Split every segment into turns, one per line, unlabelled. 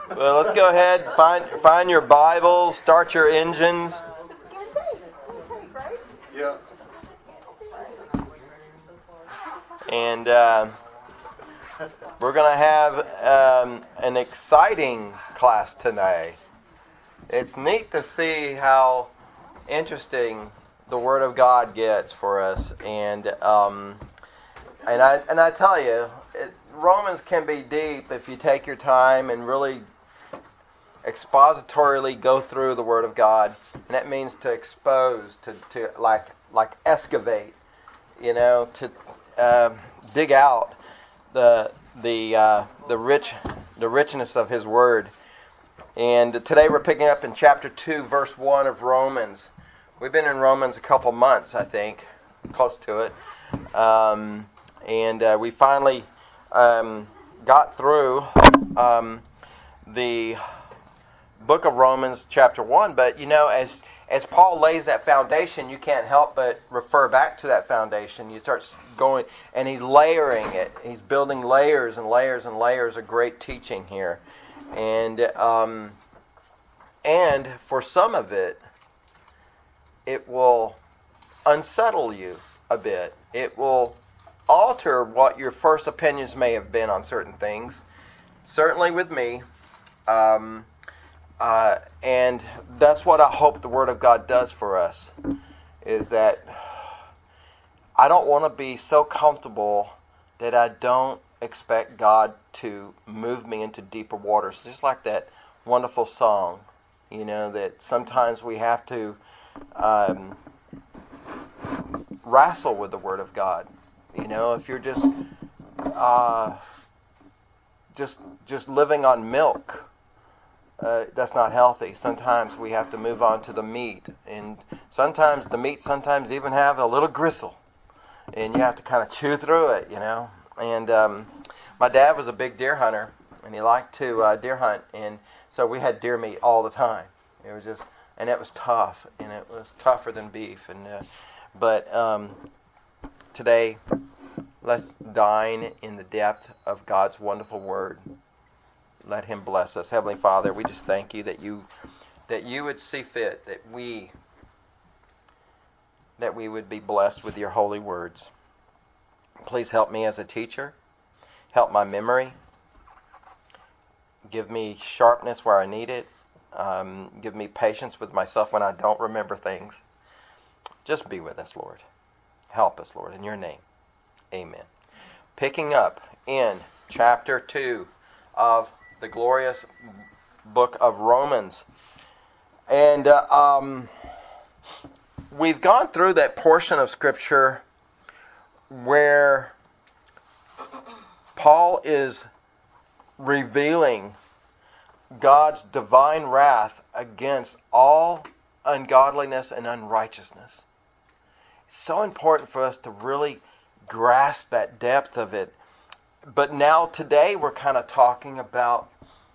Well, let's go ahead, find your Bibles, start your engines.
Yeah.
And we're going to have an exciting class tonight. It's neat to see how interesting the Word of God gets for us. And I tell you, Romans can be deep if you take your time and really expositorily go through the Word of God. And that means to expose, to like excavate, to dig out the richness of His Word. And today we're picking up in chapter 2, verse 1 of Romans. We've been in Romans a couple months, I think, close to it. And we finally got through the book of Romans, chapter 1. But, as Paul lays that foundation, you can't help but refer back to that foundation. You start going, and he's layering it. He's building layers and layers and layers of great teaching here. And for some of it, it will unsettle you a bit. It will alter what your first opinions may have been on certain things. Certainly with me. And that's what I hope the Word of God does for us, is that I don't want to be so comfortable that I don't expect God to move me into deeper waters. Just like that wonderful song, that sometimes we have to wrestle with the Word of God. If you're just living on milk, that's not healthy. Sometimes we have to move on to the meat, and sometimes the meat even have a little gristle, and you have to kind of chew through it, And my dad was a big deer hunter, and he liked to deer hunt, and so we had deer meat all the time. It was tough, and it was tougher than beef, but today, let's dine in the depth of God's wonderful Word. Let Him bless us. Heavenly Father, we just thank you that you would see fit that we would be blessed with your holy words. Please help me as a teacher. Help my memory. Give me sharpness where I need it. Give me patience with myself when I don't remember things. Just be with us, Lord. Help us, Lord, in your name. Amen. Picking up in chapter 2 of the glorious book of Romans. And we've gone through that portion of Scripture where Paul is revealing God's divine wrath against all ungodliness and unrighteousness. It's so important for us to really grasp that depth of it. But now today we're kind of talking about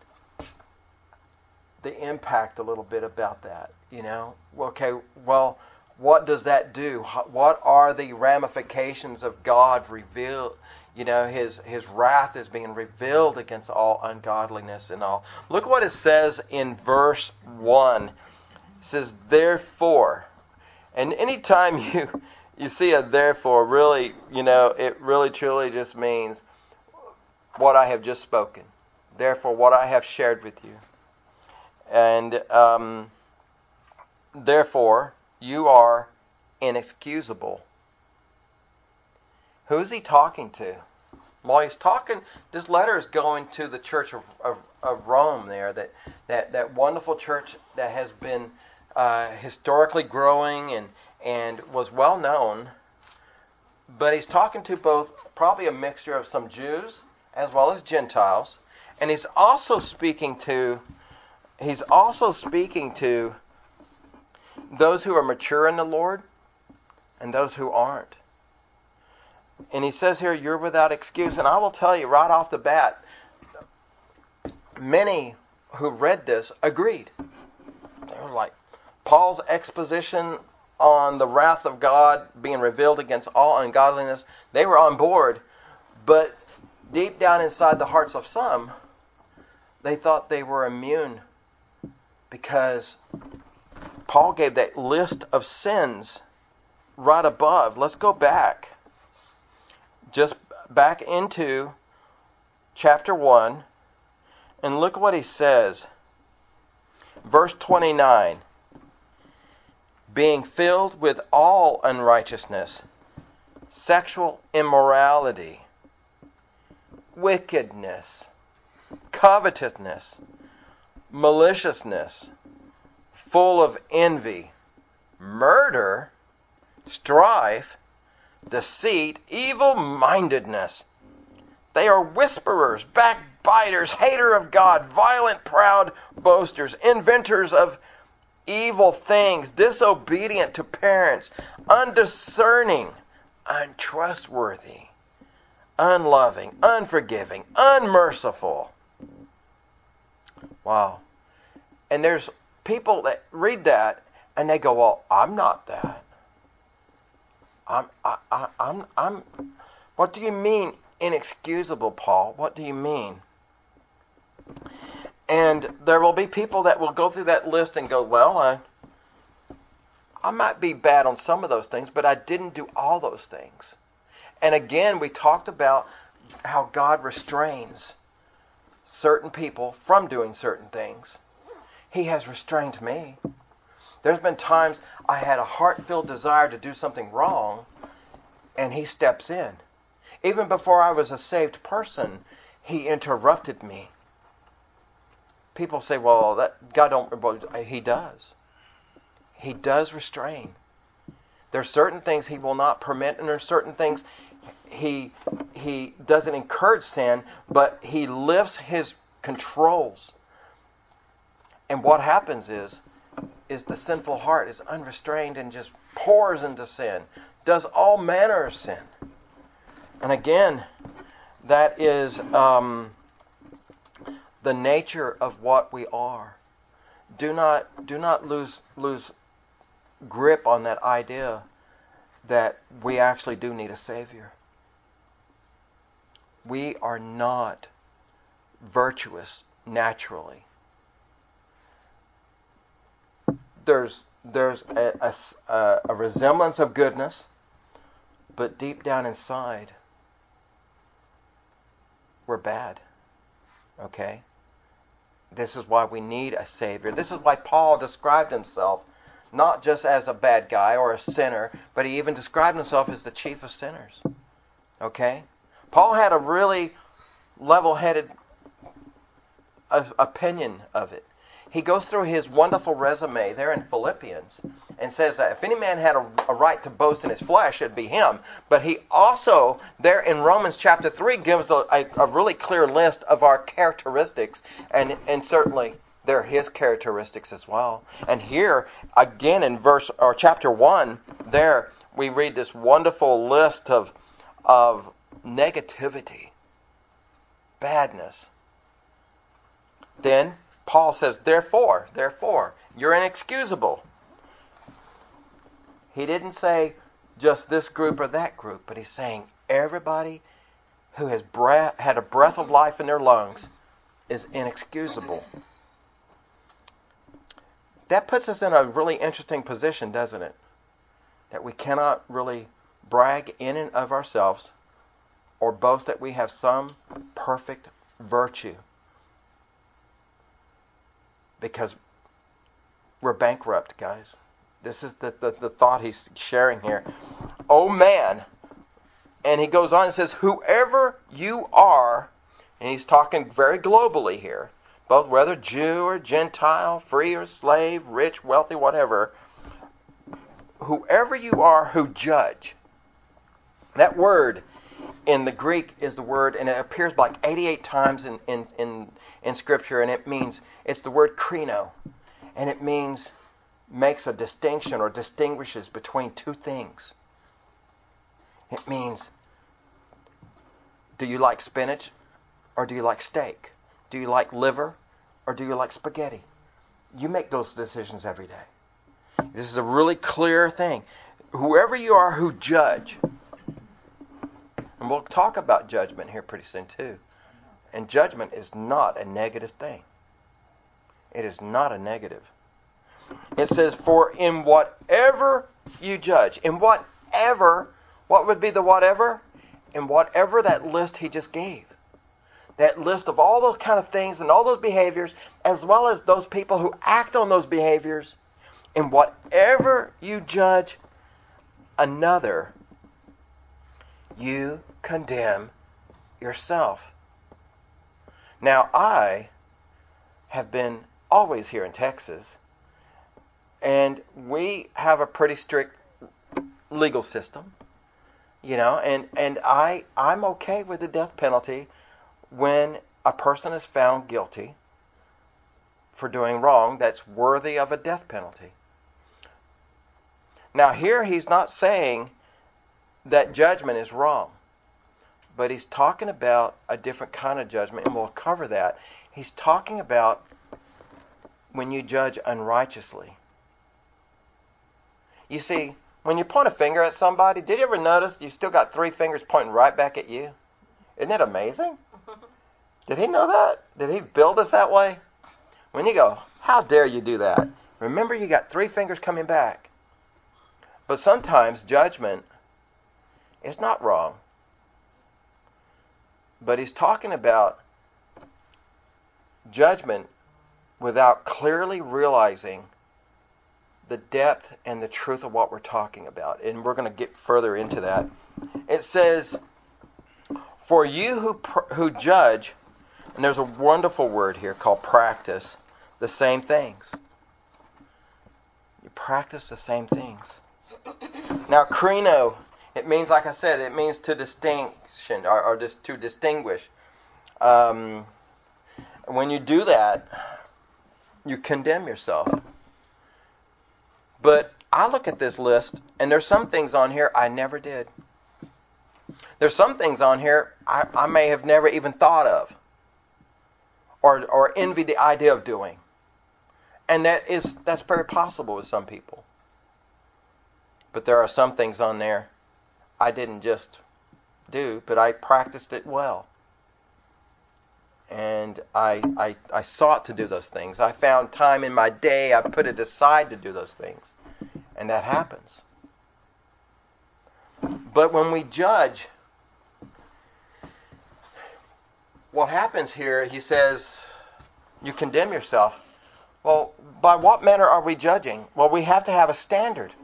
the impact a little bit about that. Okay, well, what does that do? What are the ramifications of God revealed? His wrath is being revealed against all ungodliness and all. Look what it says in verse 1. It says, therefore. And anytime you see a therefore, really, it really truly just means what I have just spoken. Therefore, what I have shared with you. And therefore, you are inexcusable. Who is he talking to? Well, he's talking, this letter is going to the church of Rome there, that wonderful church that has been historically growing and was well known. But he's talking to both, probably a mixture of some Jews as well as Gentiles. And he's also speaking to those who are mature in the Lord and those who aren't. And he says here, you're without excuse. And I will tell you right off the bat, many who read this agreed. They were like, Paul's exposition on the wrath of God being revealed against all ungodliness, they were on board. But deep down inside the hearts of some, they thought they were immune because Paul gave that list of sins right above. Let's go back. Just back into chapter 1 and look what he says. Verse 29. Being filled with all unrighteousness, sexual immorality, wickedness, covetousness, maliciousness, full of envy, murder, strife, deceit, evil-mindedness. They are whisperers, backbiters, haters of God, violent, proud, boasters, inventors of evil things, disobedient to parents, undiscerning, untrustworthy, unloving, unforgiving, unmerciful. Wow. And there's people that read that and they go, well, I'm not that. I'm what do you mean inexcusable, Paul? What do you mean? And there will be people that will go through that list and go, well, I might be bad on some of those things, but I didn't do all those things. And again, we talked about how God restrains certain people from doing certain things. He has restrained me. There's been times I had a heart-filled desire to do something wrong, and He steps in. Even before I was a saved person, He interrupted me. People say, well, that God don't... Well, He does. He does restrain. There's certain things He will not permit, and there's certain things He doesn't encourage sin, but He lifts His controls. And what happens is the sinful heart is unrestrained and just pours into sin, does all manner of sin. And again, that is the nature of what we are. Do not lose grip on that idea that we actually do need a Savior. We are not virtuous naturally. There's a resemblance of goodness, but deep down inside, we're bad. Okay? This is why we need a Savior. This is why Paul described himself not just as a bad guy or a sinner, but he even described himself as the chief of sinners. Okay? Paul had a really level-headed opinion of it. He goes through his wonderful resume there in Philippians and says that if any man had a right to boast in his flesh, it'd be him. But he also, there in Romans chapter 3, gives a really clear list of our characteristics, and certainly they're his characteristics as well. And here, again in chapter 1, there we read this wonderful list of negativity, badness. Then Paul says, therefore, you're inexcusable. He didn't say just this group or that group, but he's saying everybody who has had a breath of life in their lungs is inexcusable. That puts us in a really interesting position, doesn't it? That we cannot really brag in and of ourselves or boast that we have some perfect virtue, because we're bankrupt, guys. This is the thought he's sharing here. Oh man. And he goes on and says, whoever you are, and he's talking very globally here, both whether Jew or Gentile, free or slave, rich, wealthy, whatever, whoever you are who judge. That word in the Greek is the word, and it appears like 88 times in Scripture, and it's the word krino, and it means makes a distinction or distinguishes between two things. It means, do you like spinach or do you like steak? Do you like liver or do you like spaghetti? You make those decisions every day. This is a really clear thing. Whoever you are who judge, and we'll talk about judgment here pretty soon too. And judgment is not a negative thing. It is not a negative. It says, for in whatever you judge, in whatever, what would be the whatever? In whatever that list he just gave. That list of all those kind of things and all those behaviors, as well as those people who act on those behaviors, in whatever you judge another, you condemn yourself. Now, I have been always here in Texas, and we have a pretty strict legal system, and I'm okay with the death penalty when a person is found guilty for doing wrong that's worthy of a death penalty. Now, here he's not saying that judgment is wrong, but he's talking about a different kind of judgment, and we'll cover that. He's talking about when you judge unrighteously. You see, when you point a finger at somebody, did you ever notice you still got 3 fingers pointing right back at you? Isn't it amazing? Did he know that? Did he build us that way? When you go, how dare you do that? Remember, you got 3 fingers coming back. But sometimes judgment is not wrong. But he's talking about judgment without clearly realizing the depth and the truth of what we're talking about. And we're going to get further into that. It says, for you who judge, and there's a wonderful word here called practice, the same things. You practice the same things. Now, krino, it means, like I said, it means to distinction, or just to distinguish. When you do that, you condemn yourself. But I look at this list, and there's some things on here I never did. There's some things on here I may have never even thought of, or envied the idea of doing. And that's very possible with some people. But there are some things on there I didn't just do, but I practiced it well. And I sought to do those things. I found time in my day, I put it aside to do those things. And that happens. But when we judge, what happens here, he says, you condemn yourself. Well, by what manner are we judging? Well, we have to have a standard.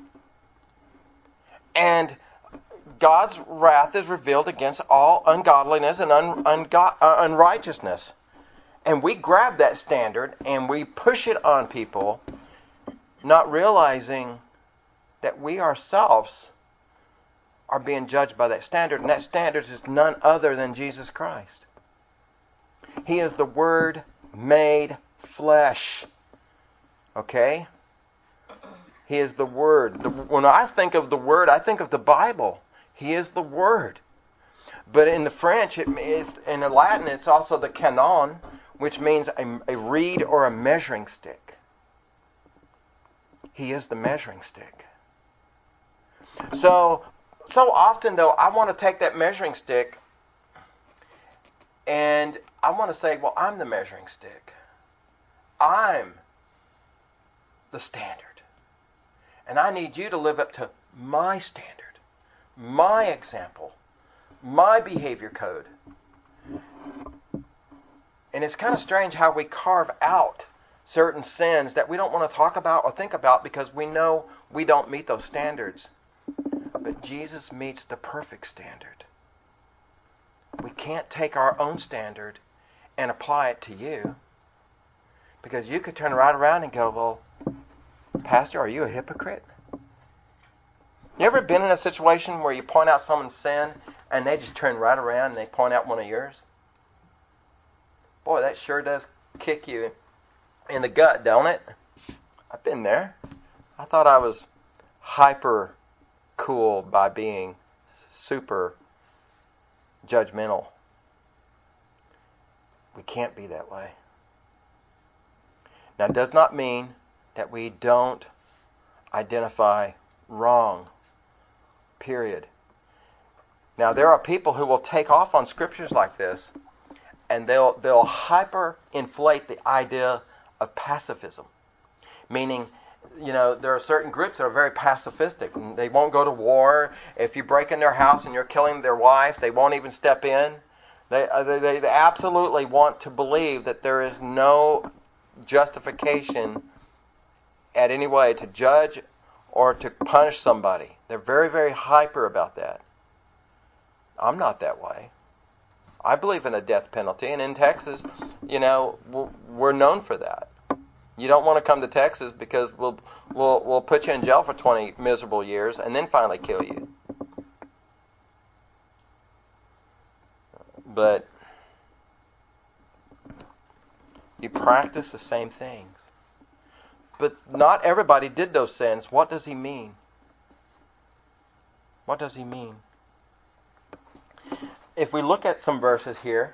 And God's wrath is revealed against all ungodliness and unrighteousness. And we grab that standard and we push it on people, not realizing that we ourselves are being judged by that standard. And that standard is none other than Jesus Christ. He is the Word made flesh. Okay? He is the Word. When I think of the Word, I think of the Bible. He is the Word. But in the French, in the Latin, it's also the canon, which means a reed or a measuring stick. He is the measuring stick. So often, though, I want to take that measuring stick and I want to say, well, I'm the measuring stick. I'm the standard. And I need you to live up to my standard, my example, my behavior code. And it's kind of strange how we carve out certain sins that we don't want to talk about or think about because we know we don't meet those standards. But Jesus meets the perfect standard. We can't take our own standard and apply it to you. Because you could turn right around and go, well, Pastor, are you a hypocrite? You ever been in a situation where you point out someone's sin and they just turn right around and they point out one of yours? Boy, that sure does kick you in the gut, don't it? I've been there. I thought I was hyper cool by being super judgmental. We can't be that way. Now, it does not mean that we don't identify wrong. Period. Now, there are people who will take off on scriptures like this and they'll hyper-inflate the idea of pacifism. Meaning, there are certain groups that are very pacifistic. They won't go to war. If you break in their house and you're killing their wife, they won't even step in. They absolutely want to believe that there is no justification at any way to judge or to punish somebody. They're very, very hyper about that. I'm not that way. I believe in a death penalty, and in Texas, we're known for that. You don't want to come to Texas because we'll put you in jail for 20 miserable years and then finally kill you. But you practice the same things. But not everybody did those sins. What does he mean? What does he mean? If we look at some verses here,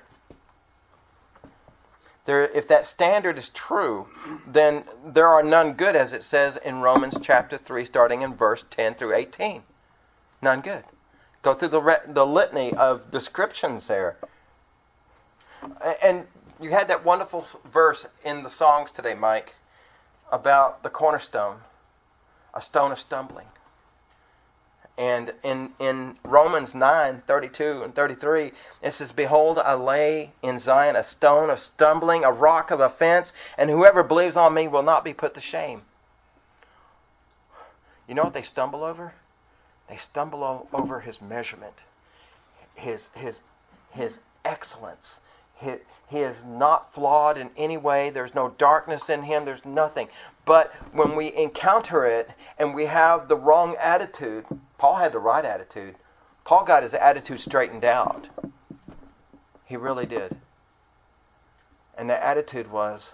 if that standard is true, then there are none good, as it says in Romans chapter 3, starting in verse 10 through 18. None good. Go through the litany of descriptions there. And you had that wonderful verse in the songs today, Mike, about the cornerstone, a stone of stumbling. And in Romans 9, 32 and 33, it says, "Behold, I lay in Zion a stone of stumbling, a rock of offense, and whoever believes on me will not be put to shame." You know what they stumble over? They stumble over his measurement, his excellence. He is not flawed in any way. There's no darkness in him. There's nothing. But when we encounter it and we have the wrong attitude, Paul had the right attitude. Paul got his attitude straightened out. He really did. And the attitude was,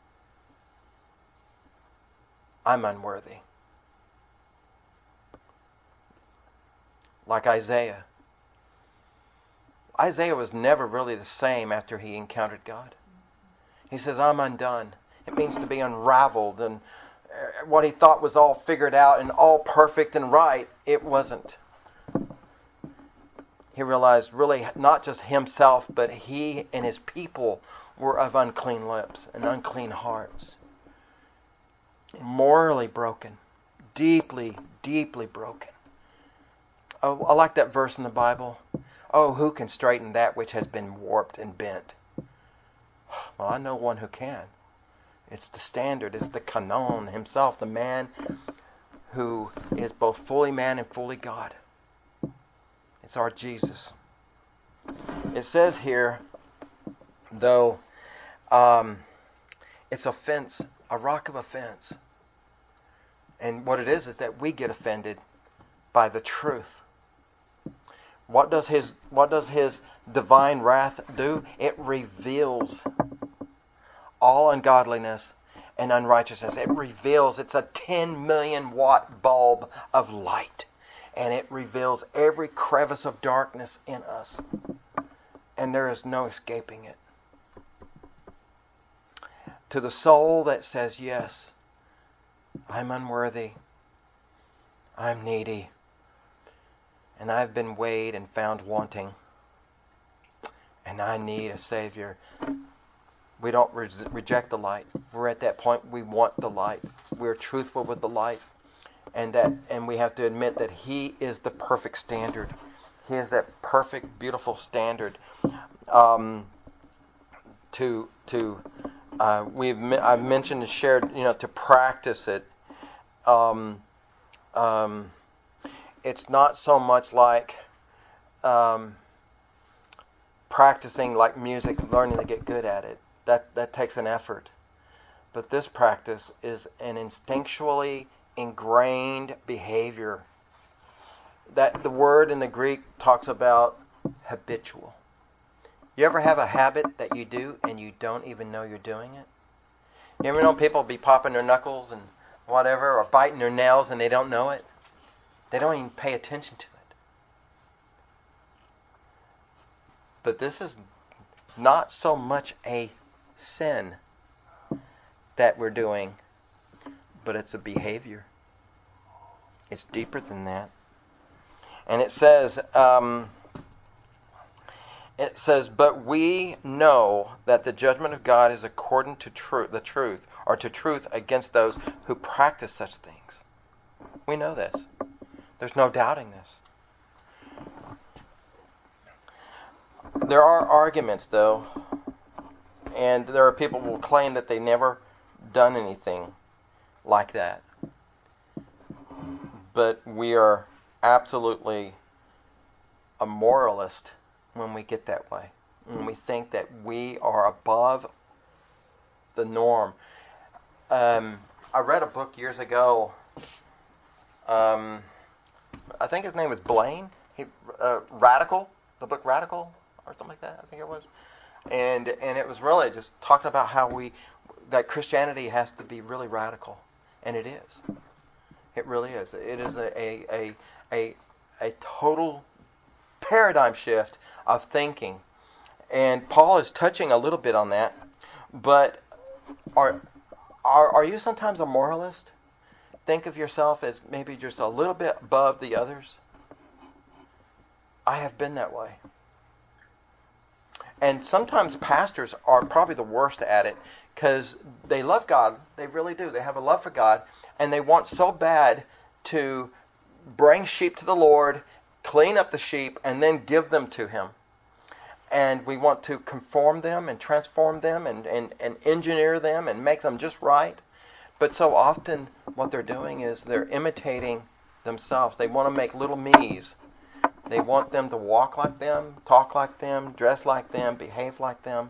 I'm unworthy. Like Isaiah. Isaiah was never really the same after he encountered God. He says, I'm undone. It means to be unraveled. And what he thought was all figured out and all perfect and right, it wasn't. He realized really not just himself, but he and his people were of unclean lips and unclean hearts. Morally broken. Deeply, deeply broken. Oh, I like that verse in the Bible. Oh, who can straighten that which has been warped and bent? Well, I know one who can. It's the standard. It's the Kanon himself, the man who is both fully man and fully God. It's our Jesus. It says here, though, it's offense, a rock of offense. And what it is that we get offended by the truth. What does his divine wrath do? It reveals all ungodliness and unrighteousness. It reveals, it's a 10 million watt bulb of light. And it reveals every crevice of darkness in us. And there is no escaping it. To the soul that says, yes, I'm unworthy, I'm needy, and I've been weighed and found wanting, and I need a Savior. We don't reject the light. We're at that point. We want the light. We're truthful with the light, and we have to admit that He is the perfect standard. He is that perfect, beautiful standard. I've mentioned and shared, to practice it. It's not so much like practicing like music, learning to get good at it. That takes an effort. But this practice is an instinctually ingrained behavior. That the word in the Greek talks about habitual. You ever have a habit that you do and you don't even know you're doing it? You ever know people be popping their knuckles and whatever, or biting their nails and they don't know it? They don't even pay attention to it. But this is not so much a sin that we're doing, but it's a behavior. It's deeper than that. And it says It says, but we know that the judgment of God is according to the truth, or to truth against those who practice such things. We know this. There's no doubting this. There are arguments, though, and there are people who will claim that they never done anything like that. But we are absolutely a moralist when we get that way, when we think that we are above the norm. I read a book years ago. I think his name was Blaine. Radical, the book Radical, or something like that. I think it was, and it was really just talking about how that Christianity has to be really radical, and it is. It really is. It is a total paradigm shift of thinking, and Paul is touching a little bit on that. But are you sometimes a moralist? Think of yourself as maybe just a little bit above the others. I have been that way, and sometimes pastors are probably the worst at it because they love God. They really do. They have a love for God, and they want so bad to bring sheep to the Lord, clean up the sheep, and then give them to Him. And we want to conform them and transform them and engineer them and make them just right. But so often what they're doing is they're imitating themselves. They want to make little me's. They want them to walk like them, talk like them, dress like them, behave like them.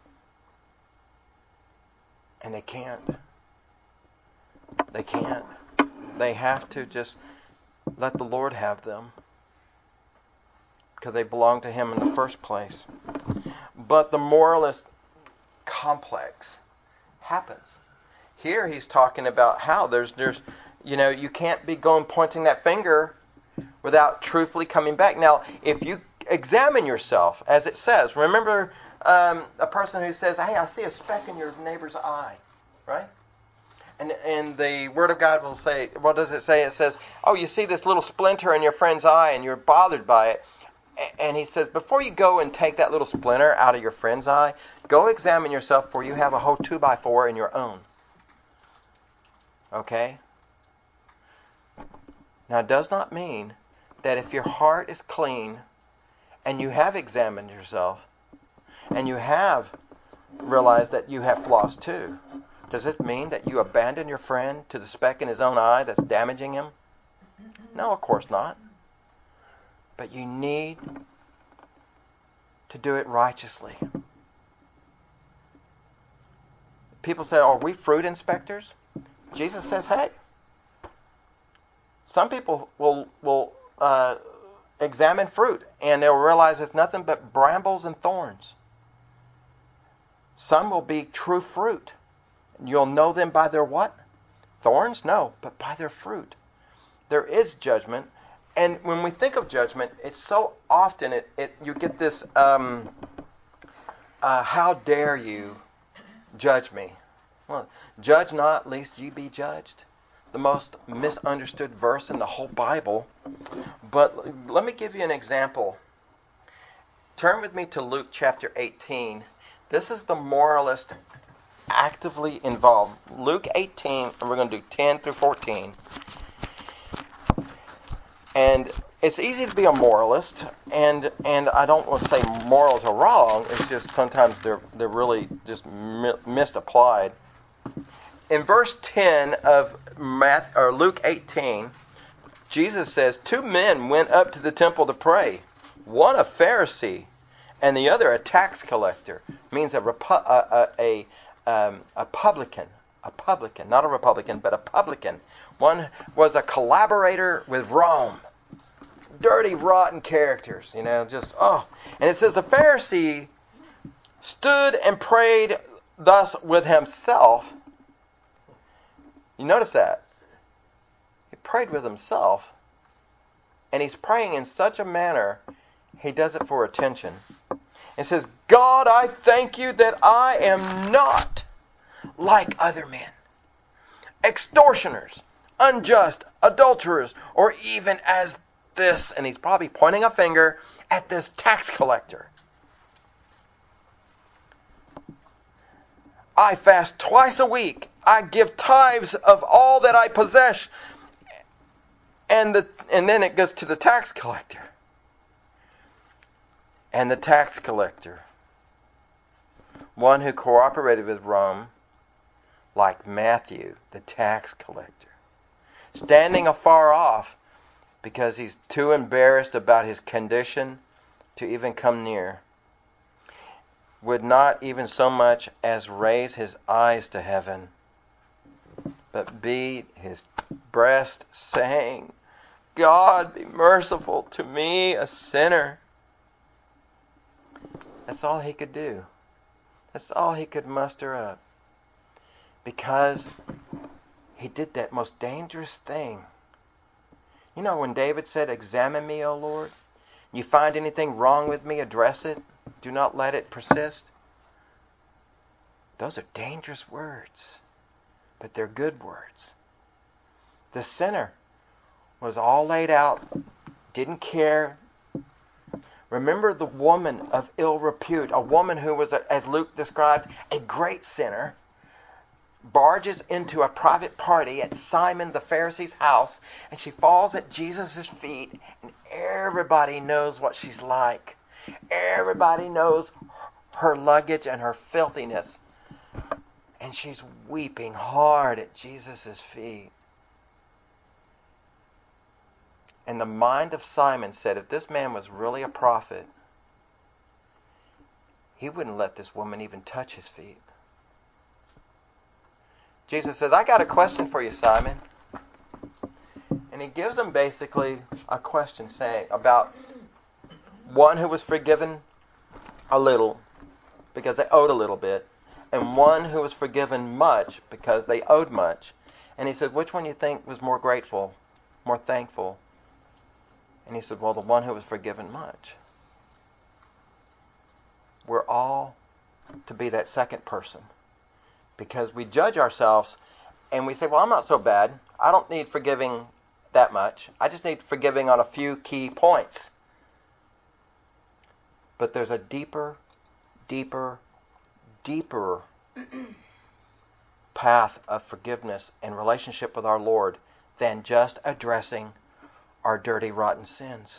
And they can't. They can't. They have to just let the Lord have them, because they belong to Him in the first place. But the moralist complex happens. Here he's talking about how there's you can't be pointing that finger without truthfully coming back. Now, if you examine yourself, as it says, remember a person who says, "Hey, I see a speck in your neighbor's eye," right? And the Word of God will say, what does it say? It says, "Oh, you see this little splinter in your friend's eye and you're bothered by it." And he says, before you go and take that little splinter out of your friend's eye, go examine yourself, for you have a whole 2x4 in your own. Okay? Now, it does not mean that if your heart is clean and you have examined yourself and you have realized that you have flaws too, does it mean that you abandon your friend to the speck in his own eye that's damaging him? No, of course not. But you need to do it righteously. People say, "Are we fruit inspectors?" Jesus says, "Hey, some people will examine fruit and they'll realize it's nothing but brambles and thorns. Some will be true fruit. You'll know them by their what? Thorns? No, but by their fruit." There is judgment. And when we think of judgment, it's so often you get this, how dare you judge me? Well, judge not, lest ye be judged. The most misunderstood verse in the whole Bible. But let me give you an example. Turn with me to Luke chapter 18. This is the moralist actively involved. Luke 18, and we're going to do 10 through 14. And it's easy to be a moralist, and I don't want to say morals are wrong. It's just sometimes they're really just misapplied. In verse 10 of Luke 18, Jesus says, 2 men went up to the temple to pray, one a Pharisee and the other a tax collector. It means a publican. A publican, not a Republican, but a publican. One was a collaborator with Rome. Dirty, rotten characters, just. And it says the Pharisee stood and prayed thus with himself. You notice that? He prayed with himself, and he's praying in such a manner, he does it for attention. It says, "God, I thank you that I am not like other men, extortioners, unjust, adulterers, or even as this," and he's probably pointing a finger at this tax collector. I fast twice a week. I give tithes of all that I possess. And then it goes to the tax collector. And the tax collector, one who cooperated with Rome, like Matthew, the tax collector, standing afar off because he's too embarrassed about his condition to even come near, would not even so much as raise his eyes to heaven, but beat his breast, saying, God, be merciful to me, a sinner. That's all he could do. That's all he could muster up. Because he did that most dangerous thing. You know when David said, examine me, O Lord. You find anything wrong with me, address it. Do not let it persist. Those are dangerous words. But they're good words. The sinner was all laid out, didn't care. Remember the woman of ill repute, a woman who was, as Luke described, a great sinner, barges into a private party at Simon the Pharisee's house, and she falls at Jesus' feet, and everybody knows what she's like. Everybody knows her luggage and her filthiness. And she's weeping hard at Jesus' feet. And the mind of Simon said, if this man was really a prophet, he wouldn't let this woman even touch his feet. Jesus says, I got a question for you, Simon. And he gives him basically a question saying about one who was forgiven a little because they owed a little bit, and one who was forgiven much because they owed much. And he said, which one do you think was more grateful, more thankful? And he said, well, the one who was forgiven much. We're all to be that second person. Because we judge ourselves and we say, well, I'm not so bad. I don't need forgiving that much. I just need forgiving on a few key points. But there's a deeper path of forgiveness and relationship with our Lord than just addressing our dirty, rotten sins,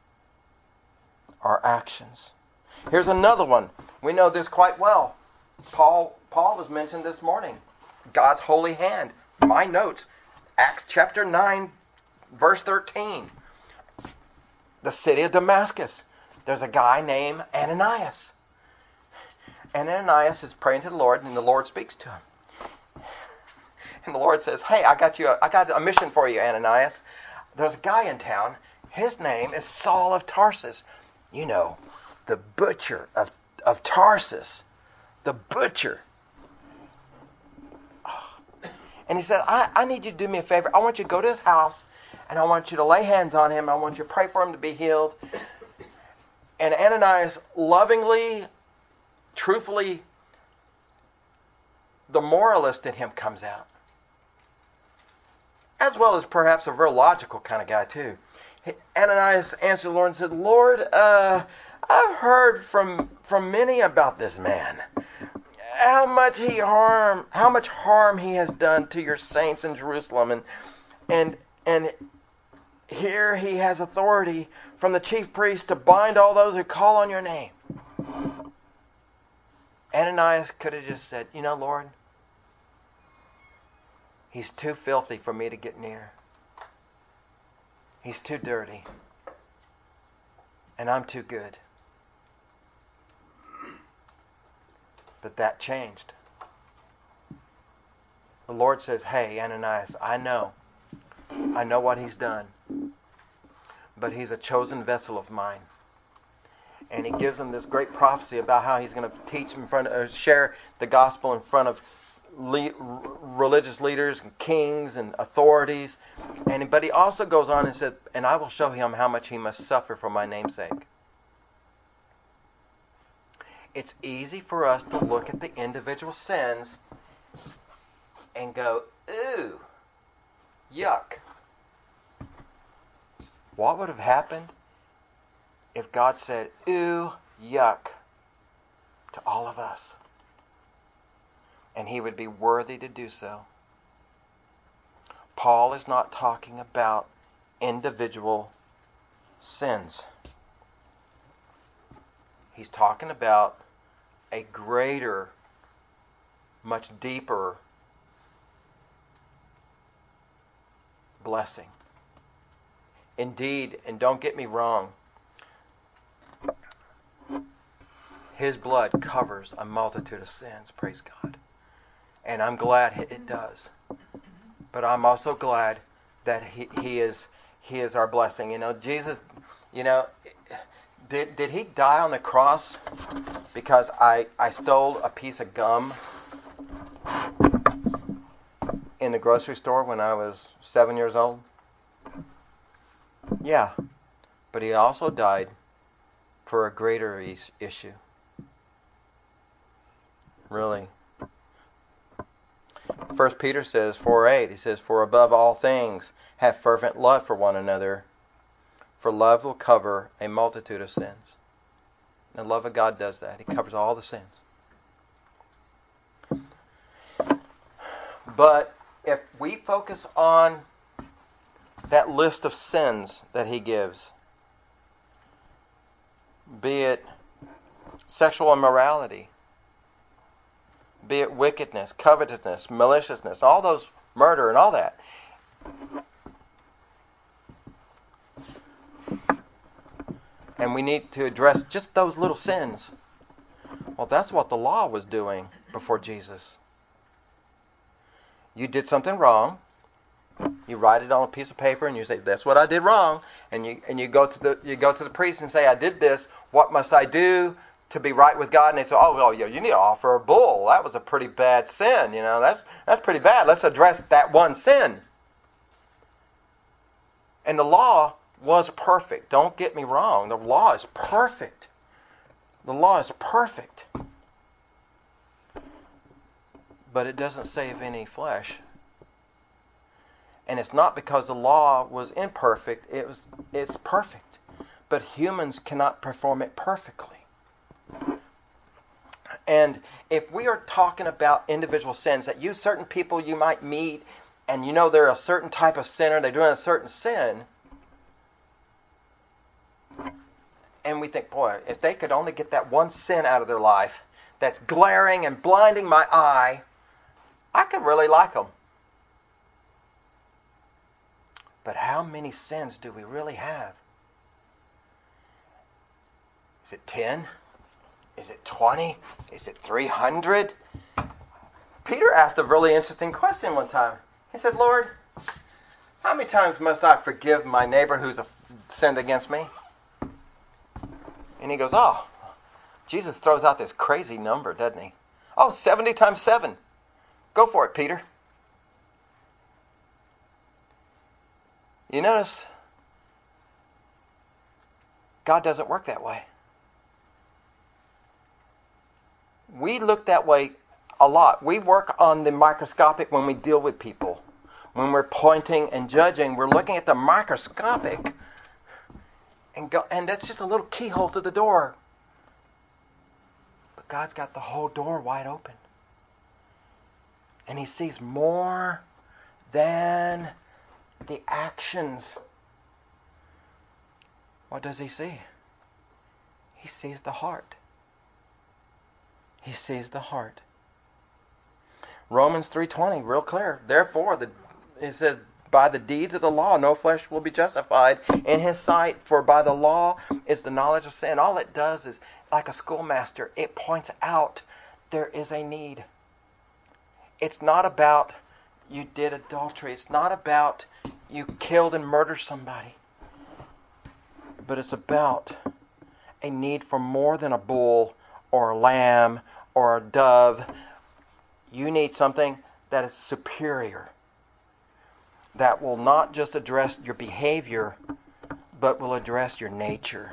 our actions. Here's another one. We know this quite well. Paul was mentioned this morning. God's holy hand. My notes. Acts chapter 9, verse 13. The city of Damascus. There's a guy named Ananias. And Ananias is praying to the Lord, and the Lord speaks to him. And the Lord says, hey, I got a mission for you, Ananias. There's a guy in town. His name is Saul of Tarsus. You know, the butcher of Tarsus. The butcher. And he said, I need you to do me a favor. I want you to go to his house, and I want you to lay hands on him. I want you to pray for him to be healed. And Ananias lovingly, truthfully, the moralist in him comes out. As well as perhaps a very logical kind of guy too. Ananias answered the Lord and said, Lord, I've heard from many about this man. How much harm he has done to your saints in Jerusalem, and here he has authority from the chief priest to bind all those who call on your name. Ananias could have just said, you know, Lord, he's too filthy for me to get near. He's too dirty. And I'm too good. But that changed. The Lord says, hey, Ananias, I know what he's done. But he's a chosen vessel of mine. And he gives him this great prophecy about how he's going to teach share the gospel in front of religious leaders and kings and authorities. But he also goes on and said, and I will show him how much he must suffer for my name's sake. It's easy for us to look at the individual sins and go, ooh, yuck. What would have happened if God said, ooh, yuck, to all of us? and he would be worthy to do so. Paul is not talking about individual sins. He's talking about a greater, much deeper blessing. Indeed, and don't get me wrong, his blood covers a multitude of sins, praise God. And I'm glad it does. But I'm also glad that he is our blessing. You know, Jesus, you know, did he die on the cross because I stole a piece of gum in the grocery store when I was 7 years old? Yeah. But he also died for a greater issue. Really. 1 Peter says, 4:8, he says, "For above all things, have fervent love for one another, for love will cover a multitude of sins." The love of God does that. He covers all the sins. But if we focus on that list of sins that he gives, be it sexual immorality, be it wickedness, covetousness, maliciousness, all those, murder and all that, and we need to address just those little sins. Well, that's what the law was doing before Jesus. You did something wrong. You write it on a piece of paper and you say, "That's what I did wrong." And you go to the priest and say, "I did this. What must I do to be right with God?" And they say, "Oh, well, you need to offer a bull. That was a pretty bad sin. You know, that's pretty bad. Let's address that one sin." And the law was perfect. Don't get me wrong. The law is perfect. The law is perfect. But it doesn't save any flesh. And it's not because the law was imperfect. It's perfect. But humans cannot perform it perfectly. And if we are talking about individual sins, that certain people you might meet, and you know they're a certain type of sinner, they're doing a certain sin, and we think, boy, if they could only get that one sin out of their life that's glaring and blinding my eye, I could really like them. But how many sins do we really have? Is it 10? Is it 20? Is it 300? Peter asked a really interesting question one time. He said, "Lord, how many times must I forgive my neighbor who's sinned against me?" And he goes, "Oh," Jesus throws out this crazy number, doesn't he? "Oh, 70 times 7. Go for it, Peter." You notice, God doesn't work that way. We look that way a lot. We work on the microscopic when we deal with people. When we're pointing and judging, we're looking at the microscopic, and that's just a little keyhole to the door. But God's got the whole door wide open. And He sees more than the actions. What does He see? He sees the heart. He sees the heart. Romans 3:20, real clear. Therefore, it says, "By the deeds of the law, no flesh will be justified in His sight, for by the law is the knowledge of sin." All it does is, like a schoolmaster, it points out there is a need. It's not about you did adultery. It's not about you killed and murdered somebody. But it's about a need for more than a bull or a lamb or a dove. You need something that is superior, that will not just address your behavior, but will address your nature.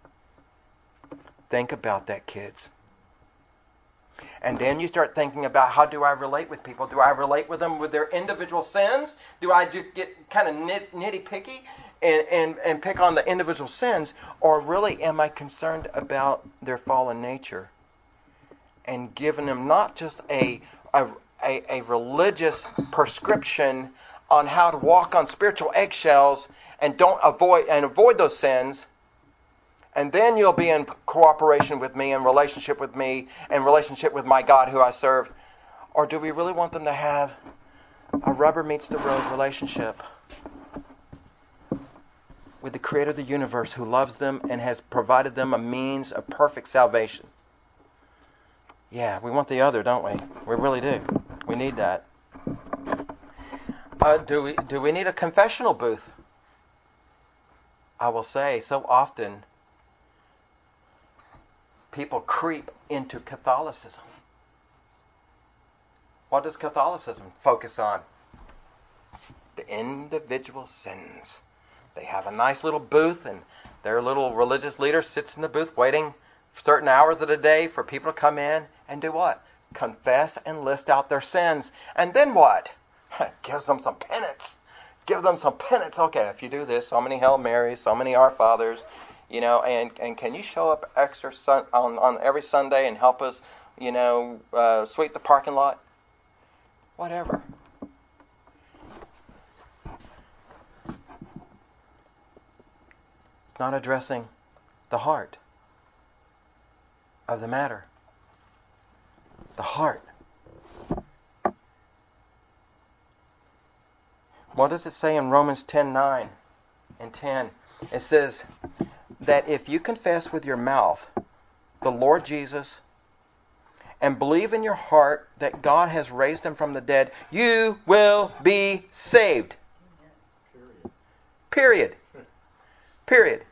Think about that, kids. And then you start thinking about, how do I relate with people? Do I relate with them with their individual sins? Do I just get kind of nitty-picky and pick on the individual sins? Or really am I concerned about their fallen nature? And giving them not just a a religious prescription on how to walk on spiritual eggshells and avoid those sins, and then you'll be in cooperation with me, in relationship with me, and relationship with my God who I serve? Or do we really want them to have a rubber meets the road relationship with the Creator of the universe, who loves them and has provided them a means of perfect salvation? Yeah, we want the other, don't we? We really do. We need that. Do we need a confessional booth? I will say, so often people creep into Catholicism. What does Catholicism focus on? The individual sins. They have a nice little booth, and their little religious leader sits in the booth waiting certain hours of the day for people to come in and do what? Confess and list out their sins. And then what? Gives them some penance. Give them some penance. Okay, if you do this, so many Hail Marys, so many Our Fathers, and can you show up extra on every Sunday and help us, sweep the parking lot? Whatever. It's not addressing the heart of the matter. The heart. What does it say in Romans 10:9 and 10? It says that if you confess with your mouth the Lord Jesus and believe in your heart that God has raised him from the dead, you will be saved. Period. Period.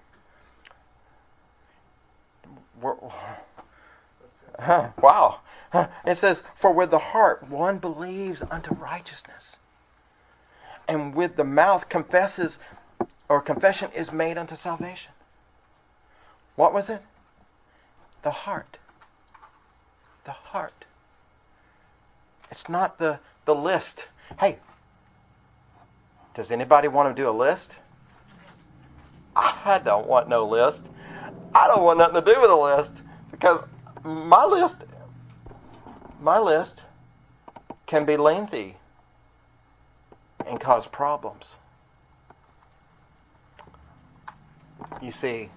Wow. It says, for with the heart one believes unto righteousness, and with the mouth confession is made unto salvation. What was it? The heart. The heart. It's not the list. Hey, does anybody want to do a list? I don't want no list. I don't want nothing to do with a list, because my list can be lengthy and cause problems. You see,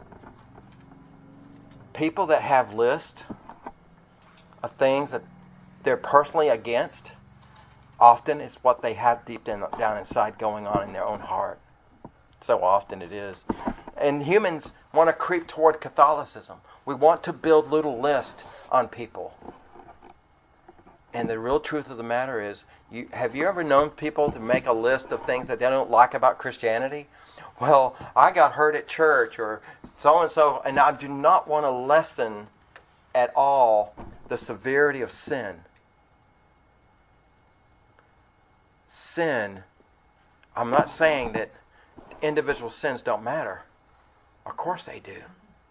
people that have lists of things that they're personally against, often it's what they have deep down inside going on in their own heart. So often it is. And humans want to creep toward Catholicism. We want to build little lists on people. And the real truth of the matter is, have you ever known people to make a list of things that they don't like about Christianity? Well, I got hurt at church, or so-and-so, and I do not want to lessen at all the severity of sin. Sin, I'm not saying that individual sins don't matter. Of course they do.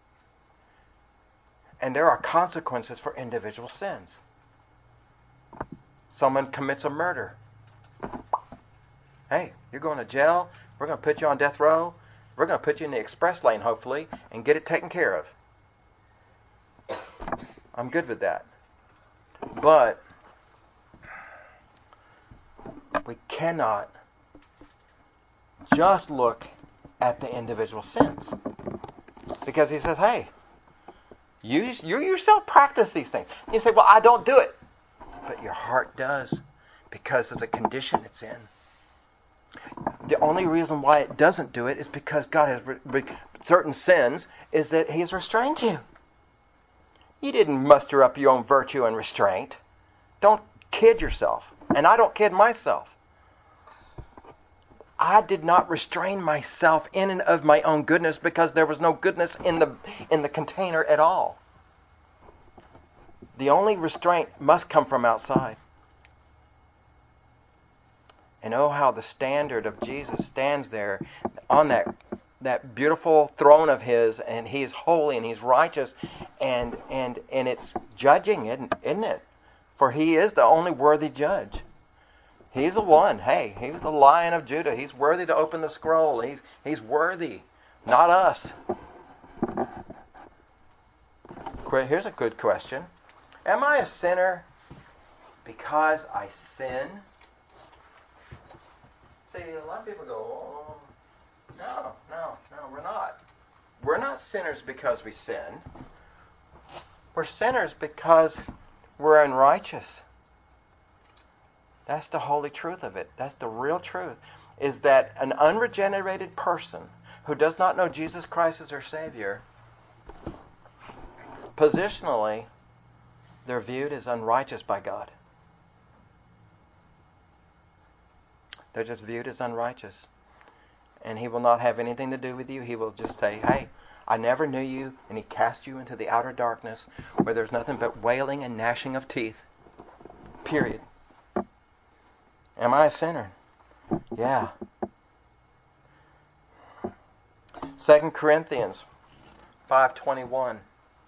And there are consequences for individual sins. Someone commits a murder. Hey, you're going to jail. We're going to put you on death row. We're going to put you in the express lane, hopefully, and get it taken care of. I'm good with that. But we cannot just look at the individual sins. Because he says, hey, you yourself practice these things. And you say, well, I don't do it. But your heart does, because of the condition it's in. The only reason why it doesn't do it is because God has certain sins, is that He has restrained you. You didn't muster up your own virtue and restraint. Don't kid yourself. And I don't kid myself. I did not restrain myself in and of my own goodness, because there was no goodness in the container at all. The only restraint must come from outside. And oh, how the standard of Jesus stands there on that beautiful throne of His, and He is holy and He's righteous, and it's judging, isn't it? For He is the only worthy judge. He's the one. Hey, He's the Lion of Judah. He's worthy to open the scroll. He's worthy, not us. Here's a good question. Am I a sinner because I sin. See, a lot of people go, oh, no, we're not. We're not sinners because we sin. We're sinners because we're unrighteous. That's the holy truth of it. That's the real truth. Is that an unregenerated person who does not know Jesus Christ as their Savior, positionally, they're viewed as unrighteous by God. They're just viewed as unrighteous. And He will not have anything to do with you. He will just say, hey, I never knew you. And He cast you into the outer darkness where there's nothing but wailing and gnashing of teeth. Period. Am I a sinner? Yeah. 2 Corinthians 5:21.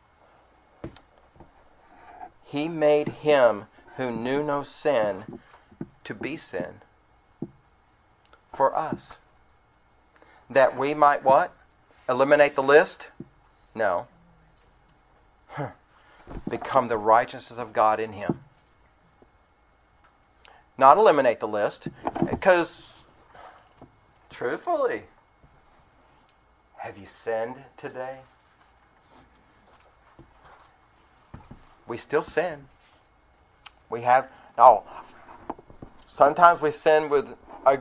He made Him who knew no sin to be sin for us. That we might what? Eliminate the list? No. Become the righteousness of God in Him. Not eliminate the list, because truthfully, have you sinned today? We still sin. We have sometimes we sin with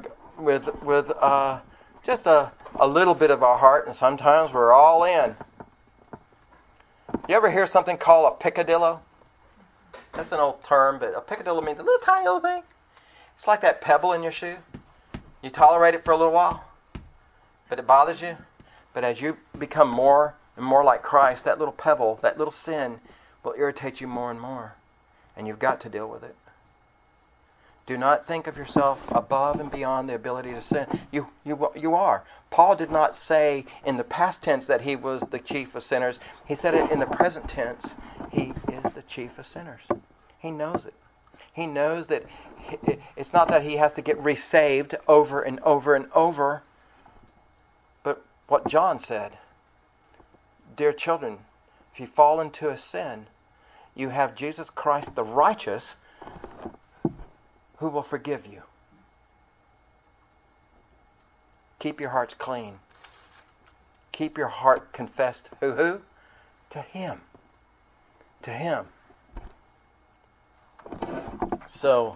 just a little bit of our heart, and sometimes we're all in. You ever hear something called a picadillo? That's an old term, but a picadillo means a little tiny little thing. It's like that pebble in your shoe. You tolerate it for a little while, but it bothers you. But as you become more and more like Christ, that little pebble, that little sin, will irritate you more and more. And you've got to deal with it. Do not think of yourself above and beyond the ability to sin. You are. Paul did not say in the past tense that he was the chief of sinners. He said it in the present tense. He is the chief of sinners. He knows it. He knows that it's not that he has to get resaved over and over and over. But what John said, dear children, if you fall into a sin, you have Jesus Christ the righteous who will forgive you. Keep your hearts clean. Keep your heart confessed. Who? To Him. To Him. So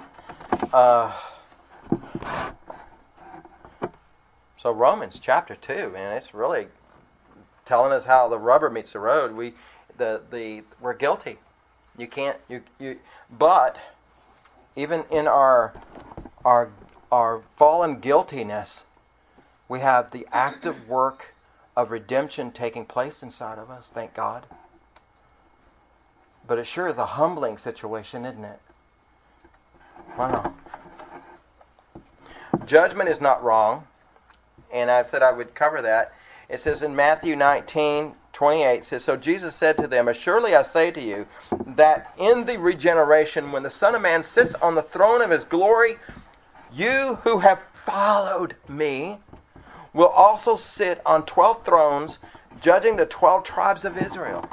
Romans chapter 2, man, it's really telling us how the rubber meets the road. We're guilty. You can't but even in our fallen guiltiness, we have the active work of redemption taking place inside of us, thank God. But it sure is a humbling situation, isn't it? Wow. Judgment is not wrong, and I said I would cover that. It says in Matthew 19:28, it says, so Jesus said to them, assuredly I say to you, that in the regeneration, when the Son of Man sits on the throne of His glory, you who have followed me will also sit on 12 thrones, judging the 12 tribes of Israel.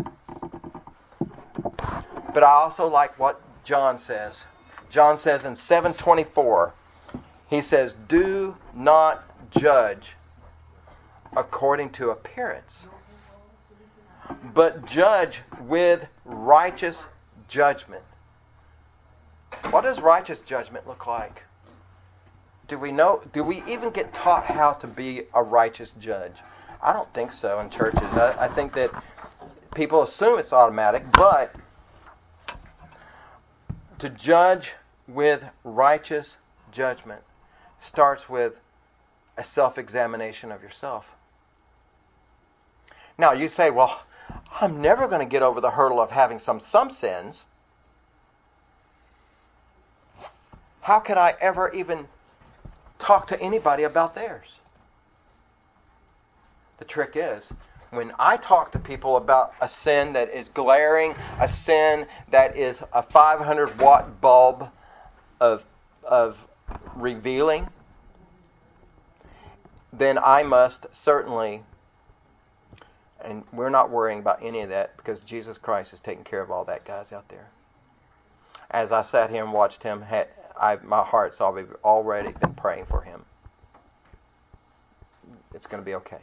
But I also like what John says. John says in 7:24, he says, do not judge according to appearance, but judge with righteous judgment. What does righteous judgment look like? Do we even get taught how to be a righteous judge? I don't think so in churches. I think that people assume it's automatic, but to judge with righteous judgment starts with a self-examination of yourself. Now you say, well, I'm never going to get over the hurdle of having some sins. How could I ever even talk to anybody about theirs? The trick is, when I talk to people about a sin that is glaring, a sin that is a 500-watt bulb of revealing, then I must certainly, and we're not worrying about any of that because Jesus Christ is taking care of all that, guys, out there. as I sat here and watched him, my heart's already been praying for him. It's going to be okay.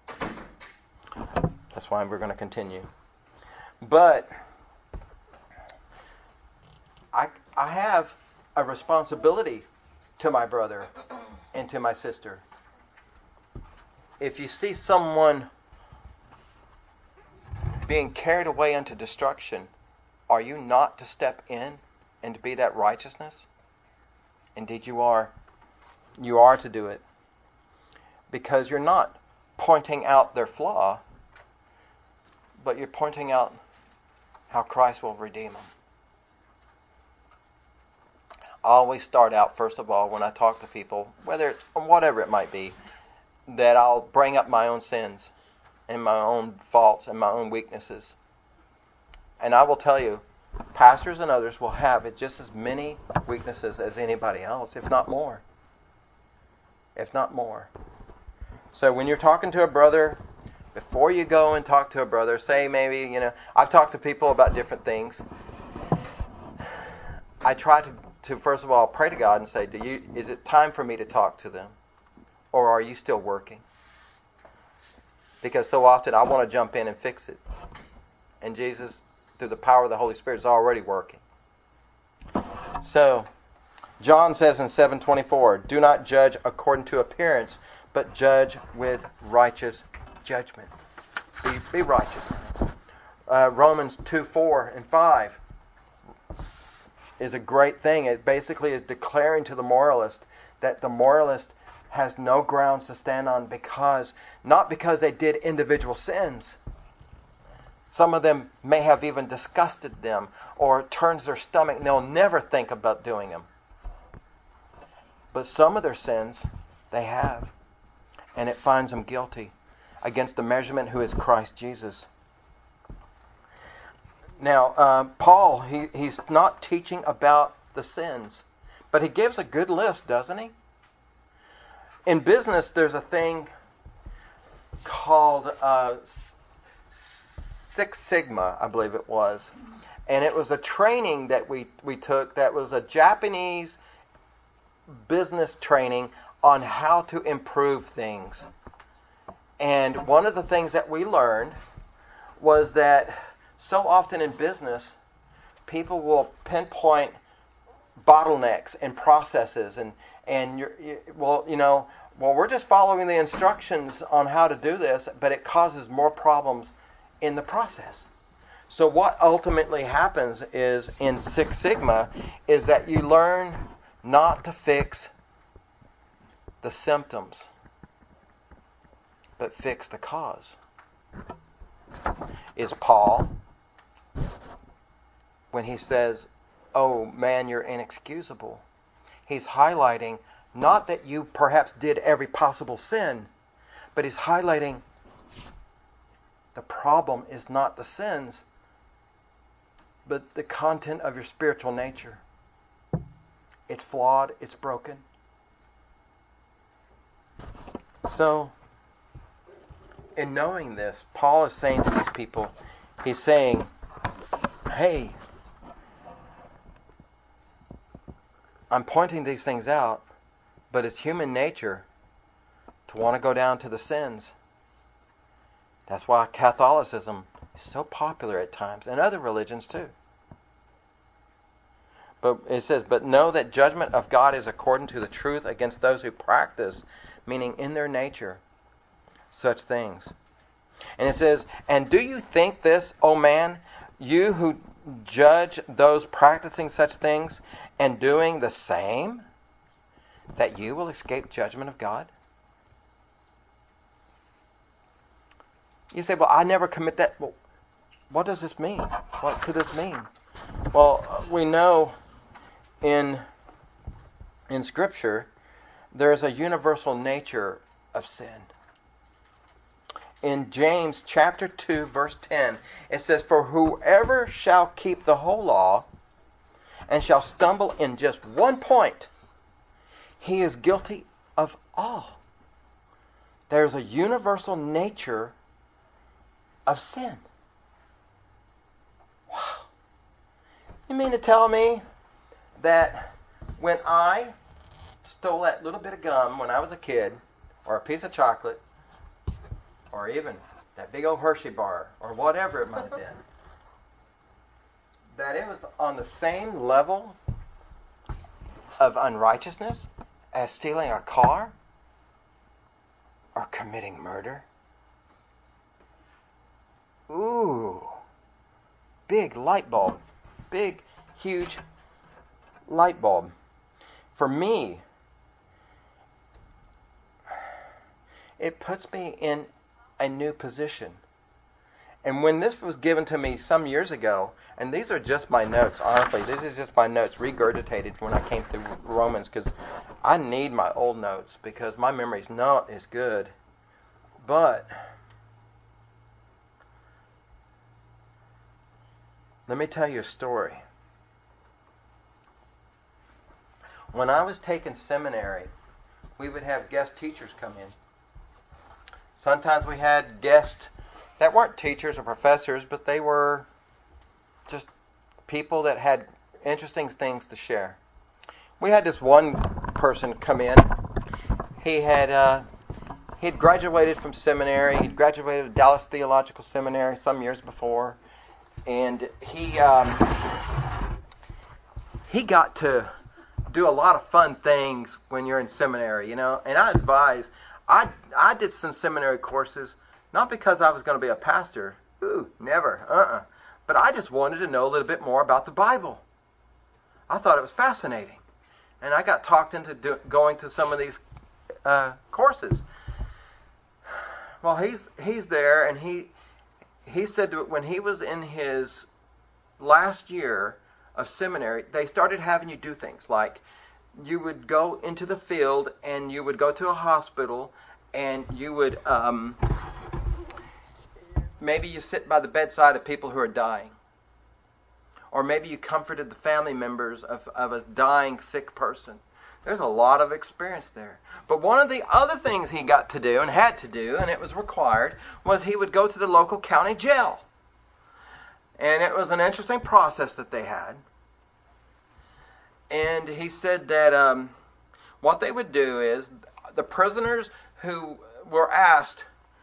That's why we're going to continue. But I have a responsibility to my brother and to my sister. If you see someone being carried away into destruction, are you not to step in and to be that righteousness? Indeed you are. You are to do it. Because you're not pointing out their flaw, but you're pointing out how Christ will redeem them. I always start out, first of all, when I talk to people, whatever it might be, that I'll bring up my own sins and my own faults and my own weaknesses. And I will tell you, pastors and others will have just as many weaknesses as anybody else, if not more. If not more. So when you're talking to a brother, before you go and talk to a brother, say maybe, I've talked to people about different things. I try to first of all pray to God and say, is it time for me to talk to them? Or are you still working? Because so often I want to jump in and fix it. And Jesus, through the power of the Holy Spirit, is already working. So, John says in 7:24, do not judge according to appearance, but judge with righteous judgment. Be righteous. Romans 2:4 and 5 is a great thing. It basically is declaring to the moralist that the moralist has no grounds to stand on not because they did individual sins. Some of them may have even disgusted them or turns their stomach and they'll never think about doing them. But some of their sins they have. And it finds them guilty against the measurement who is Christ Jesus. Now, Paul, he's not teaching about the sins, but he gives a good list, doesn't he? In business, there's a thing called Six Sigma, I believe it was. And it was a training that we took that was a Japanese business training on how to improve things. And one of the things that we learned was that so often in business, people will pinpoint bottlenecks and processes we're just following the instructions on how to do this, but it causes more problems in the process. So what ultimately happens is in Six Sigma is that you learn not to fix the symptoms, but fix the cause. Is Paul, when he says, oh man, you're inexcusable, he's highlighting not that you perhaps did every possible sin, but he's highlighting the problem is not the sins, but the content of your spiritual nature. It's flawed, it's broken. So, in knowing this, Paul is saying to these people, he's saying, hey, I'm pointing these things out, but it's human nature to want to go down to the sins. That's why Catholicism is so popular at times, and other religions too. But it says, but know that judgment of God is according to the truth against those who practice, meaning in their nature, such things. And it says, and do you think this, O man, you who judge those practicing such things and doing the same, that you will escape judgment of God? You say, well, I never commit that. Well, what does this mean? What could this mean? Well, we know in Scripture there is a universal nature of sin. In James chapter 2, verse 10, it says, for whoever shall keep the whole law and shall stumble in just one point, he is guilty of all. There's a universal nature of sin. Wow. You mean to tell me that when I stole that little bit of gum when I was a kid, or a piece of chocolate, or even that big old Hershey bar, or whatever it might have been, that it was on the same level of unrighteousness as stealing a car or committing murder? Ooh, big light bulb. Big, huge light bulb. For me, it puts me in a new position. And when this was given to me some years ago, and these are just my notes, honestly, these are just my notes regurgitated when I came through Romans, because I need my old notes because my memory's not as good. But let me tell you a story. When I was taking seminary, we would have guest teachers come in. Sometimes we had guests that weren't teachers or professors, but they were just people that had interesting things to share. We had this one person come in. He'd graduated from seminary. He'd graduated at Dallas Theological Seminary some years before, and he got to do a lot of fun things when you're in seminary, you know. And I did some seminary courses, not because I was going to be a pastor. Ooh, never. But I just wanted to know a little bit more about the Bible. I thought it was fascinating. And I got talked into going to some of these courses. Well, he's there, and he said that when he was in his last year of seminary, they started having you do things like you would go into the field and you would go to a hospital and you would maybe you sit by the bedside of people who are dying, or maybe you comforted the family members of a dying sick person. There's a lot of experience there. But one of the other things he got to do and had to do, and it was required, was he would go to the local county jail. And it was an interesting process that they had. And he said that what they would do is the prisoners who were asked,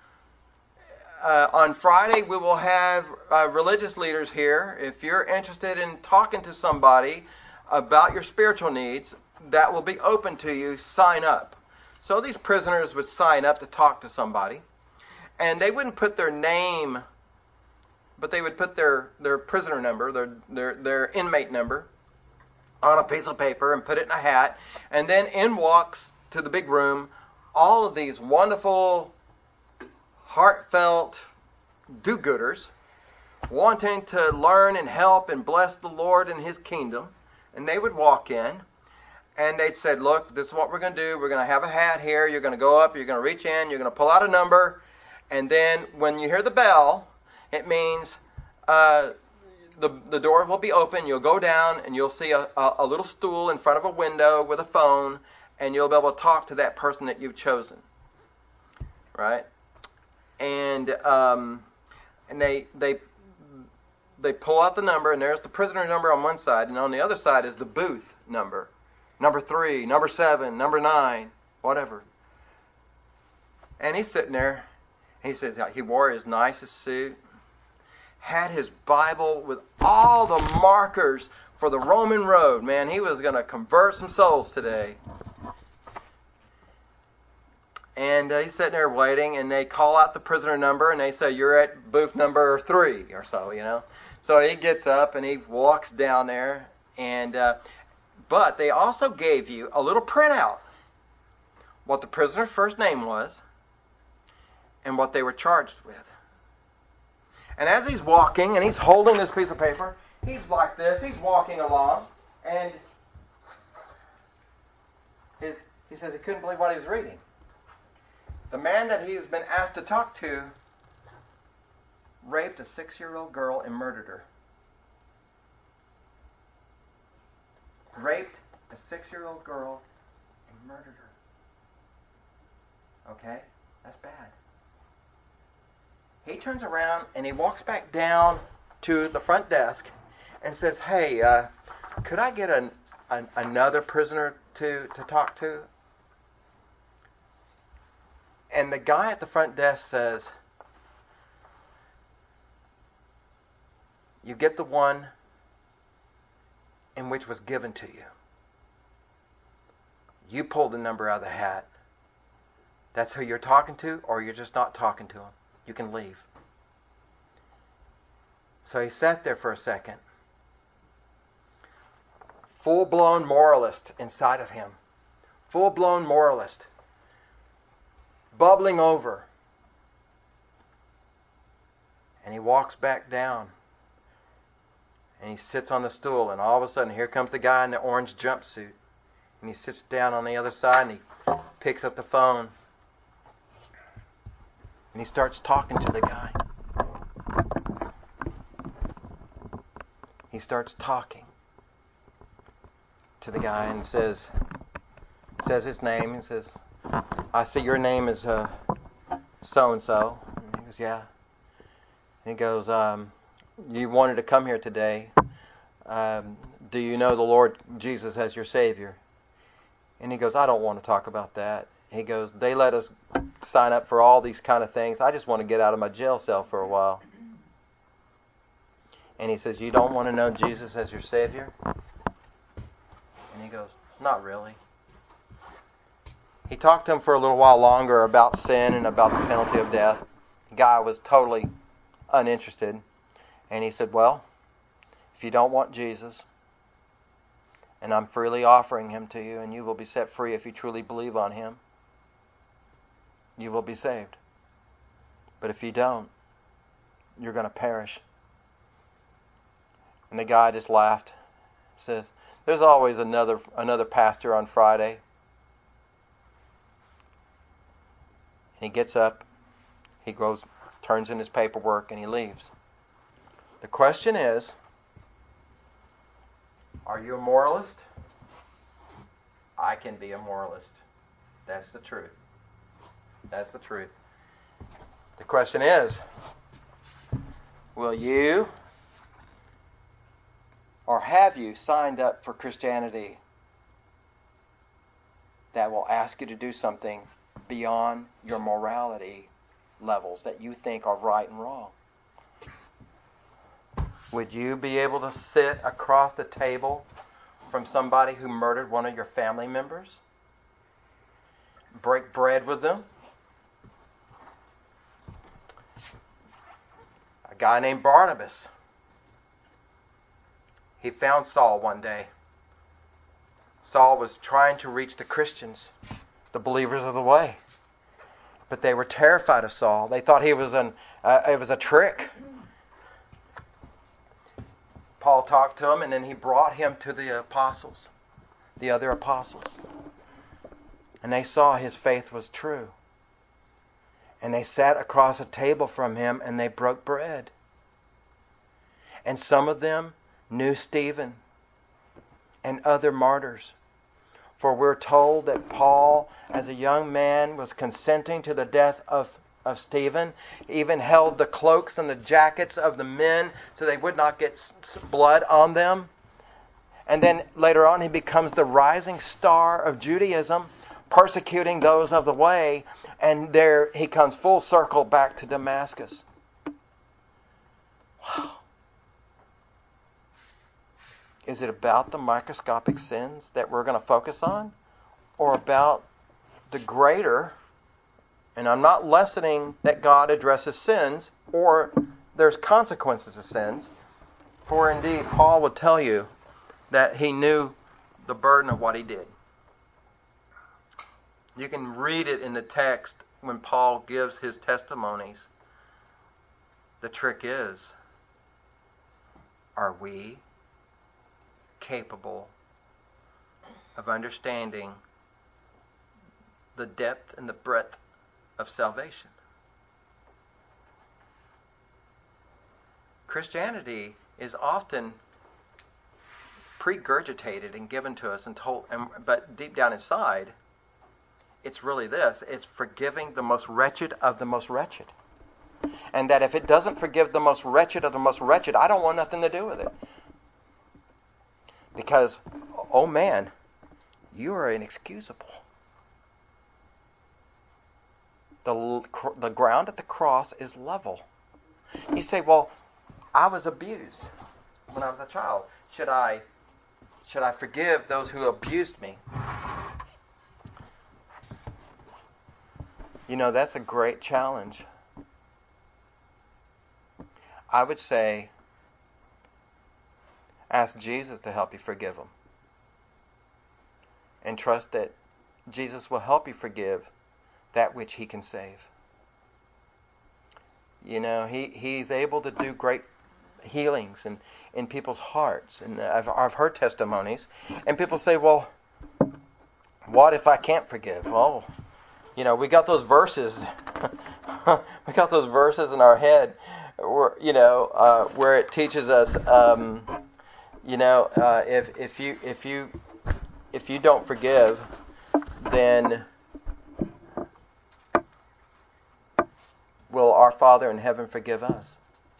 on Friday we will have religious leaders here. If you're interested in talking to somebody about your spiritual needs, that will be open to you. Sign up. So these prisoners would sign up to talk to somebody. And they wouldn't put their name, but they would put their prisoner number, their inmate number, on a piece of paper and put it in a hat. And then in walks to the big room all of these wonderful, heartfelt do-gooders wanting to learn and help and bless the Lord and His kingdom. And they would walk in and they'd say, look, this is what we're going to do. We're going to have a hat here. You're going to go up. You're going to reach in. You're going to pull out a number. And then when you hear the bell, it means the door will be open. You'll go down and you'll see a little stool in front of a window with a phone, and you'll be able to talk to that person that you've chosen. Right? And they pull out the number, and there's the prisoner number on one side, and on the other side is the booth number. Number 3, number 7, number 9, whatever. And he's sitting there. He says he wore his nicest suit, had his Bible with all the markers for the Roman road. Man, he was going to convert some souls today. And he's sitting there waiting, and they call out the prisoner number, and they say, you're at booth number 3 or so, you know. So he gets up, and he walks down there, and but they also gave you a little printout, what the prisoner's first name was, and what they were charged with. And as he's walking, and he's holding this piece of paper, he's like this, he's walking along, and he says he couldn't believe what he was reading. The man that he has been asked to talk to raped a 6-year-old girl and murdered her. Raped a 6-year-old girl and murdered her. Okay? That's bad. He turns around and he walks back down to the front desk and says, hey, could I get another prisoner to talk to. And the guy at the front desk says, you get the one in which was given to you. You pulled the number out of the hat. That's who you're talking to, or you're just not talking to him. You can leave. So he sat there for a second. Full-blown moralist inside of him. Full-blown moralist. Bubbling over. And he walks back down. And he sits on the stool, and all of a sudden here comes the guy in the orange jumpsuit. And he sits down on the other side, and he picks up the phone. And he starts talking to the guy. He starts talking to the guy and says his name and says, I see your name is so-and-so. And he goes, yeah. And he goes, you wanted to come here today. Do you know the Lord Jesus as your Savior? And he goes, I don't want to talk about that. He goes, they let us sign up for all these kind of things. I just want to get out of my jail cell for a while. And he says, you don't want to know Jesus as your Savior? And he goes, not really. He talked to him for a little while longer about sin and about the penalty of death. The guy was totally uninterested. And he said, well, if you don't want Jesus, and I'm freely offering him to you, and you will be set free if you truly believe on him, you will be saved. But if you don't, you're going to perish. And the guy just laughed. Says, there's always another pastor on Friday. And he gets up, he goes, turns in his paperwork, and he leaves. The question is, are you a moralist? I can be a moralist. That's the truth. That's the truth. The question is, will you or have you signed up for Christianity that will ask you to do something beyond your morality levels that you think are right and wrong? Would you be able to sit across the table from somebody who murdered one of your family members? Break bread with them? A guy named Barnabas. He found Saul one day. Saul was trying to reach the Christians, the believers of the way. But they were terrified of Saul. They thought it was a trick. Paul talked to him, and then he brought him to the apostles, the other apostles. And they saw his faith was true. And they sat across a table from him, and they broke bread. And some of them knew Stephen and other martyrs. For we're told that Paul, as a young man, was consenting to the death of Stephen, even held the cloaks and the jackets of the men so they would not get blood on them. And then later on he becomes the rising star of Judaism, persecuting those of the way, and there he comes full circle back to Damascus. Wow. Is it about the microscopic sins that we're going to focus on, or about the greater? And I'm not lessening that God addresses sins, or there's consequences of sins. For indeed, Paul would tell you that he knew the burden of what he did. You can read it in the text when Paul gives his testimonies. The trick is, are we capable of understanding the depth and the breadth of salvation? Christianity is often pregurgitated and given to us and told, but deep down inside, it's really this: it's forgiving the most wretched of the most wretched. And that if it doesn't forgive the most wretched of the most wretched, I don't want nothing to do with it. Because, oh man, you are inexcusable. The ground at the cross is level. You say, well, I was abused when I was a child. Should I forgive those who abused me? You know, that's a great challenge. I would say, ask Jesus to help you forgive them. And trust that Jesus will help you forgive that which He can save. You know, He's able to do great healings in people's hearts. And I've heard testimonies. And people say, well, what if I can't forgive? Well, you know, we got those verses. We got those verses in our head where, you know, where it teaches us, you know, if you don't forgive, then will our Father in heaven forgive us?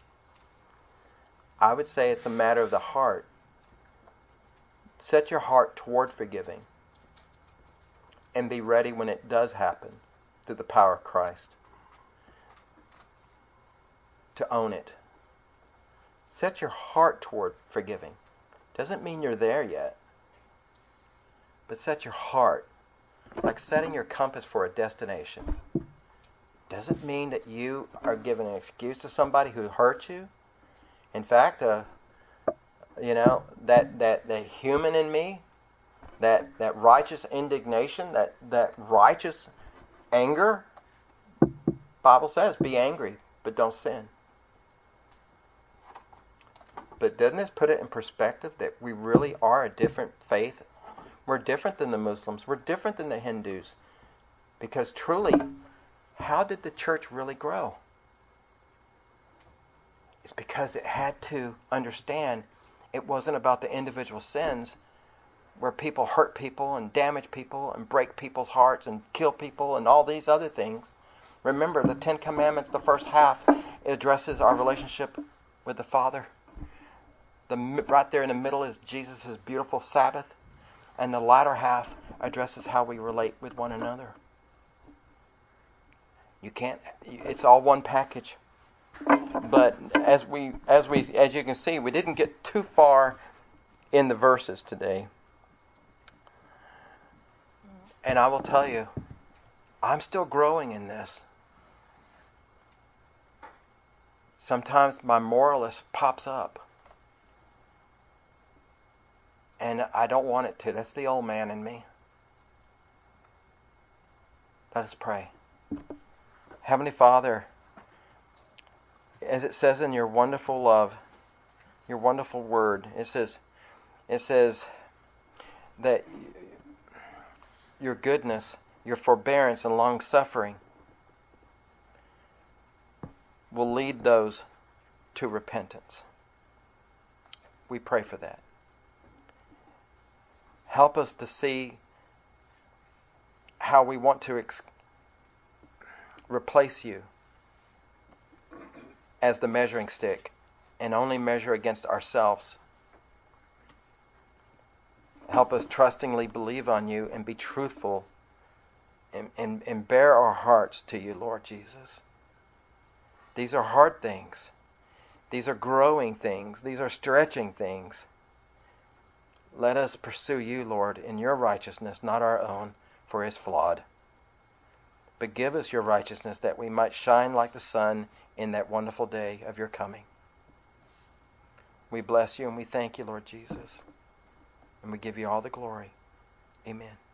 I would say it's a matter of the heart. Set your heart toward forgiving and be ready when it does happen through the power of Christ to own it. Set your heart toward forgiving. Doesn't mean you're there yet, but set your heart, like setting your compass for a destination. Doesn't mean that you are giving an excuse to somebody who hurt you. In fact, you know, that the human in me, that righteous indignation, that righteous anger, Bible says, be angry, but don't sin. But doesn't this put it in perspective that we really are a different faith? We're different than the Muslims. We're different than the Hindus. Because truly, how did the church really grow? It's because it had to understand it wasn't about the individual sins where people hurt people and damage people and break people's hearts and kill people and all these other things. Remember, the Ten Commandments, the first half, addresses our relationship with the Father. Right there in the middle is Jesus' beautiful Sabbath. And the latter half addresses how we relate with one another. It's all one package. But as you can see, we didn't get too far in the verses today. And I will tell you, I'm still growing in this. Sometimes my moralist pops up. And I don't want it to. That's the old man in me. Let us pray. Heavenly Father, as it says in your wonderful love, your wonderful word, it says that your goodness, your forbearance and long suffering will lead those to repentance. We pray for that. Help us to see how we want to replace you as the measuring stick and only measure against ourselves. Help us trustingly believe on you and be truthful and bare our hearts to you, Lord Jesus. These are hard things. These are growing things. These are stretching things. Let us pursue you, Lord, in your righteousness, not our own, for it is flawed. But give us your righteousness that we might shine like the sun in that wonderful day of your coming. We bless you and we thank you, Lord Jesus. And we give you all the glory. Amen.